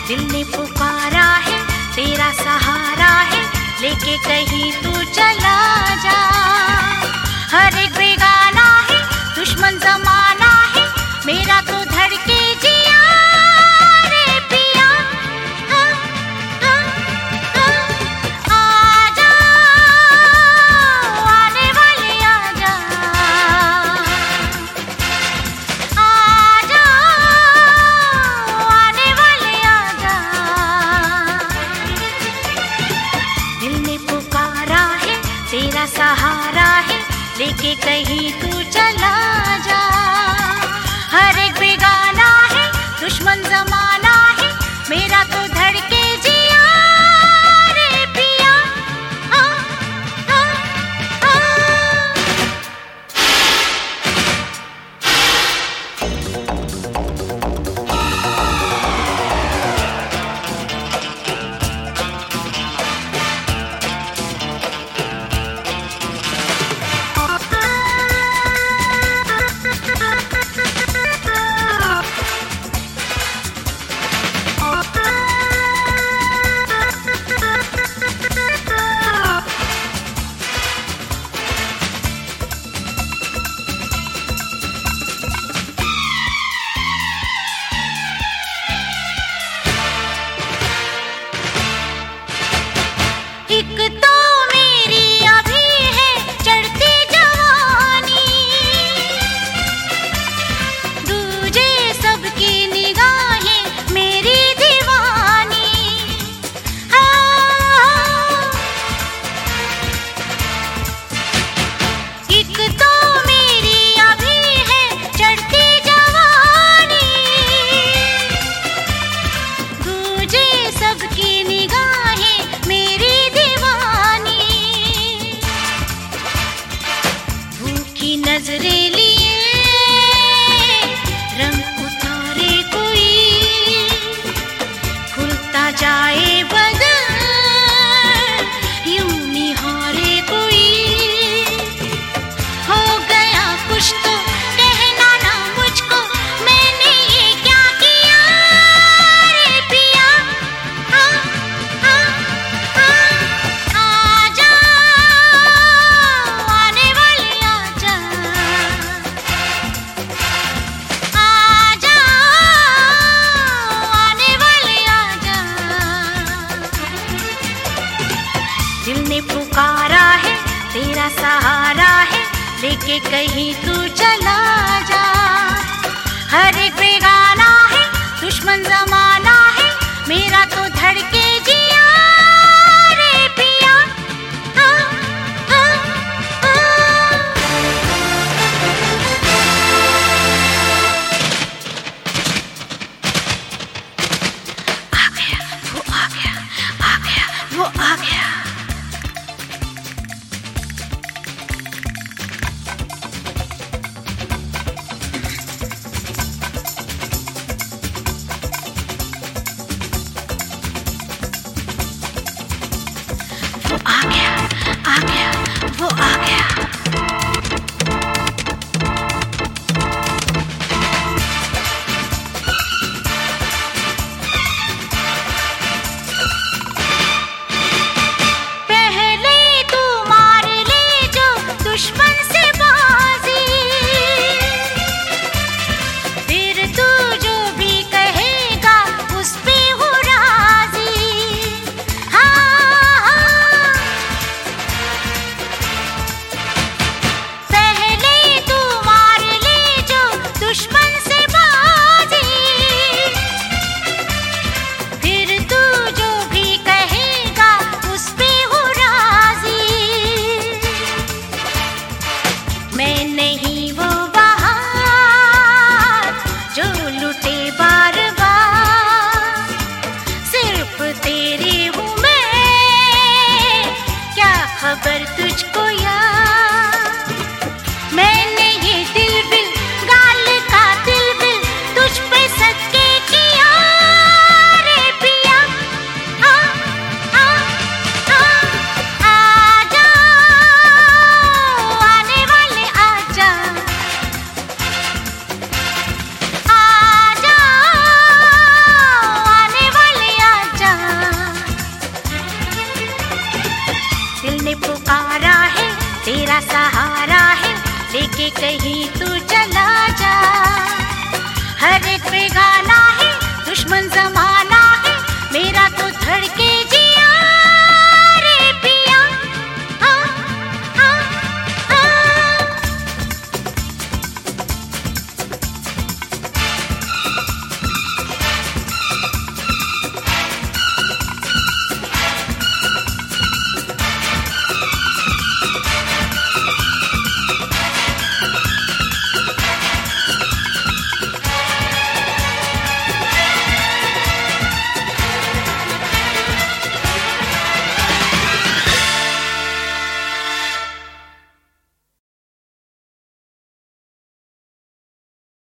दिल ने पुकारा है, तेरा सहारा है, लेके कहीं तू चला जा। हर एक बेगाना है, दुश्मन जमाना है, मेरा तो धड़के जिया रे पिया। आजा, आने वाले आजा, आजा, आने वाले आजा। दिल ने पुकारा है, तेरा सहारा है, लेके कहीं तू चला जा। हर एक बेगाना है, दुश्मन जमाना है, मेरा तो धड़के जिया रे पिया। एक तो मेरी अभी है चढ़ती जवानी, दूजे सबकी निगाहें मेरी दीवानी। एक तो मेरी अभी है चढ़ती जवानी, दूजे सबकी निगाहें मेरी नजरें लिए रंग उतारे कोई, खुलता जाए बदन यूं निहारे कोई। हो गया कुछ तो कहना ना मुझको, मैंने ये क्या किया रे पिया। आजा, आने वाले आजा, आजा, आने वाले आजा। दिल ने पुकारा है, तेरा सहारा है, लेके कहीं तू चला जा। हर एक बेगाना है, दुश्मन जमाना है, मेरा तो धड़के जिया रे पिया। आ गया, वो आ गया, आ गया, वो आ गया। कहीं तू चला जा। हर